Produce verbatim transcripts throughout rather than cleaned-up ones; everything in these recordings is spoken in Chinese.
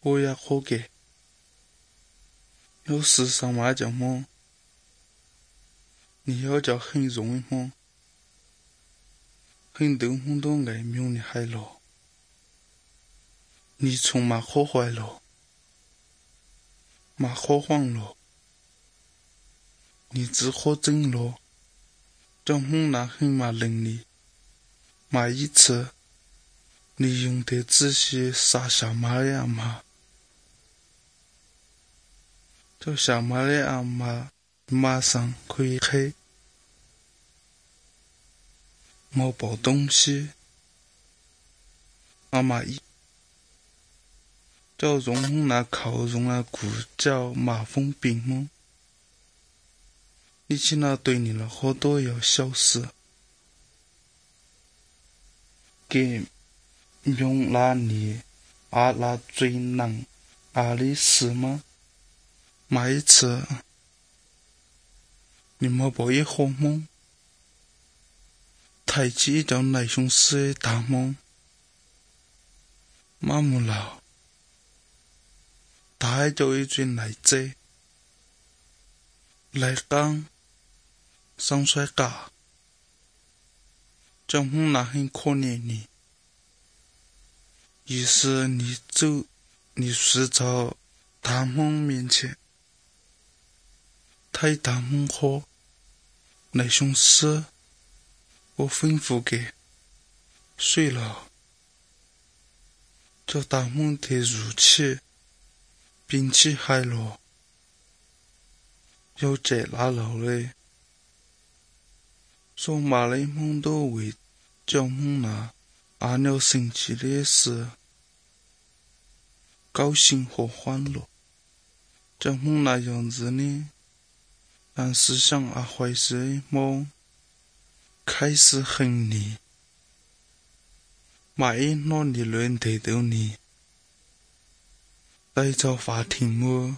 我也好给。有时上马叫么？你要叫很容易么？很多很多爱命的海咯。你从马可坏了，马可慌了，你只可真了，叫红那很马能力，马一次，你用的仔细杀下马的阿妈，叫下马的阿妈马上可以黑，没抱东西，阿妈一。叫容红那靠容那骨叫马蜂病么？你去那对你了好多要小事，给用那你啊那最难啊的事吗？马一次，你没抱一好么？抬起一条奶熊死的大么？马木老。他还叫一嘴奶仔，来讲，上帅嘎，叫红那很可怜你。于是你走，你睡到大梦面前，太大梦好，奶熊死，我吩咐给，睡了，叫大梦的入气。并且海咯，有这拉路嘞，说马来梦都为叫梦那阿了生气的事，高兴和欢乐，叫梦那样子呢，让思想啊坏事的梦开始恨你，马一诺你轮得到你。带到法庭么？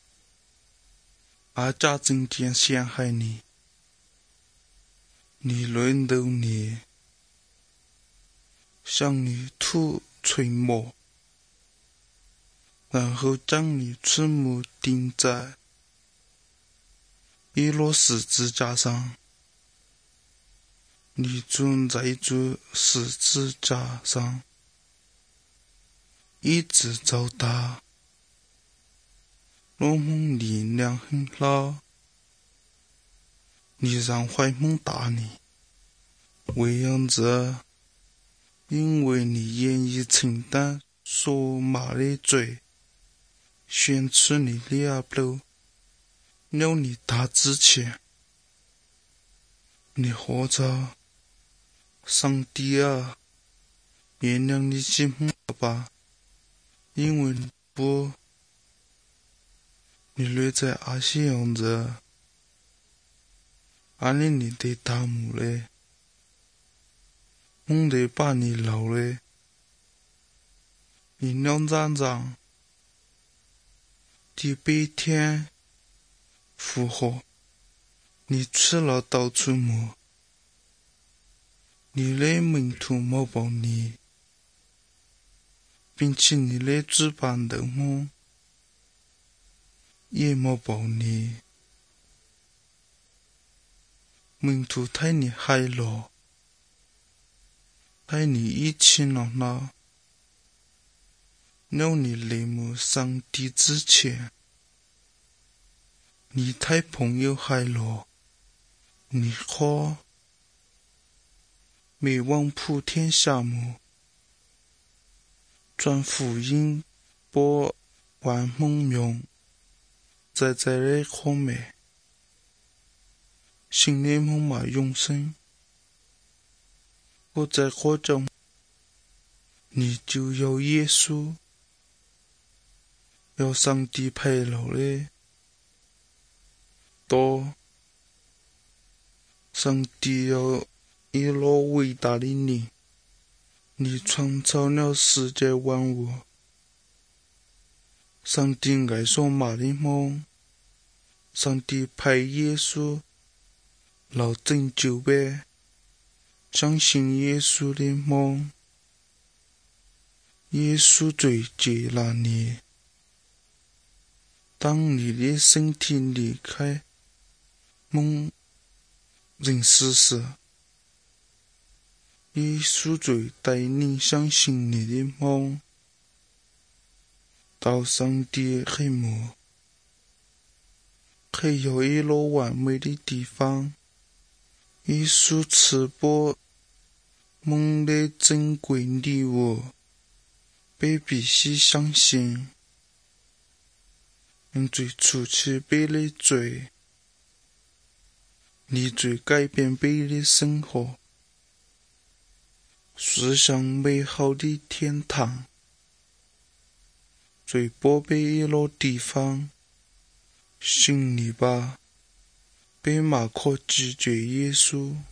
阿家证件陷害你，你轮到你，向你吐吹沫，然后将你赤目钉在一摞十字架上，你蹲在这十字架上，一直到达。罗梦力量很老，你让坏梦打你，为样子，因为你愿意承担所骂的罪，宣出你的阿布，要你打之前，你活着，上帝啊，原谅你心吧，因为不。你留在阿西样子，阿里你的大母嘞，梦得把你老嘞，你两张张，第白天复活，你吃了到处摸，你的门徒没帮你，并且你的主办的梦。也没抱你，门徒带你海了，带你一起闹闹，让你泪目上帝之前，你带朋友海了，你好，没往普天下目，转福音播万梦用。在在的后面，心里梦马永生，我在活着，你就有耶稣，有上帝陪了的，多，上帝有一罗伟大的你，你创造了世界万物，上帝爱说马的梦。上帝派耶稣来拯救呗，相信耶稣的梦，耶稣最接纳你， 当你的身体离开梦人世时，耶稣就带你相信你的梦，到上帝黑幕，还有一个完美的地方。耶稣赐播梦的珍贵礼物，被必须相信，用最初期悲的罪，你最改变悲的生活，驶向美好的天堂。最宝贝一个地方，信你吧，别马可拒绝耶稣。